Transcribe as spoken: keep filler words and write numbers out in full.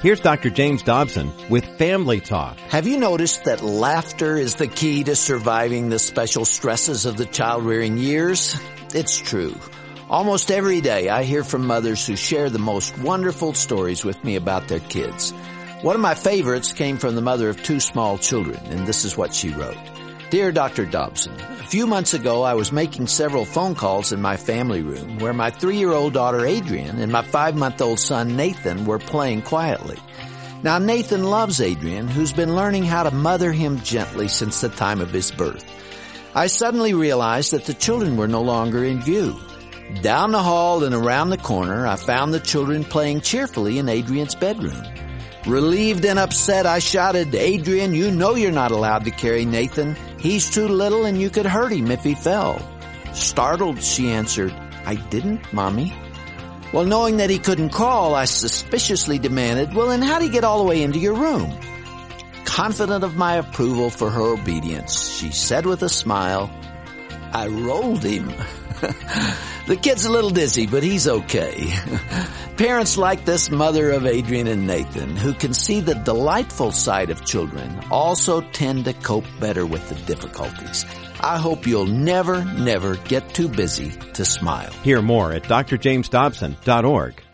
Here's Doctor James Dobson with Family Talk. Have you noticed that laughter is the key to surviving the special stresses of the child-rearing years? It's true. Almost every day I hear from mothers who share the most wonderful stories with me about their kids. One of my favorites came from the mother of two small children, and this is what she wrote. Dear Doctor Dobson, a few months ago I was making several phone calls in my family room where my three-year-old daughter Adrian and my five-month-old son Nathan were playing quietly. Now Nathan loves Adrian, who's been learning how to mother him gently since the time of his birth. I suddenly realized that the children were no longer in view. Down the hall and around the corner, I found the children playing cheerfully in Adrian's bedroom. Relieved and upset, I shouted, Adrian, you know you're not allowed to carry Nathan. He's too little and you could hurt him if he fell. Startled, she answered, I didn't, Mommy. Well, knowing that he couldn't crawl, I suspiciously demanded, well, then how'd he get all the way into your room? Confident of my approval for her obedience, she said with a smile, I rolled him. The kid's a little dizzy, but he's okay. Parents like this mother of Adrian and Nathan, who can see the delightful side of children, also tend to cope better with the difficulties. I hope you'll never, never get too busy to smile. Hear more at D R James Dobson dot org.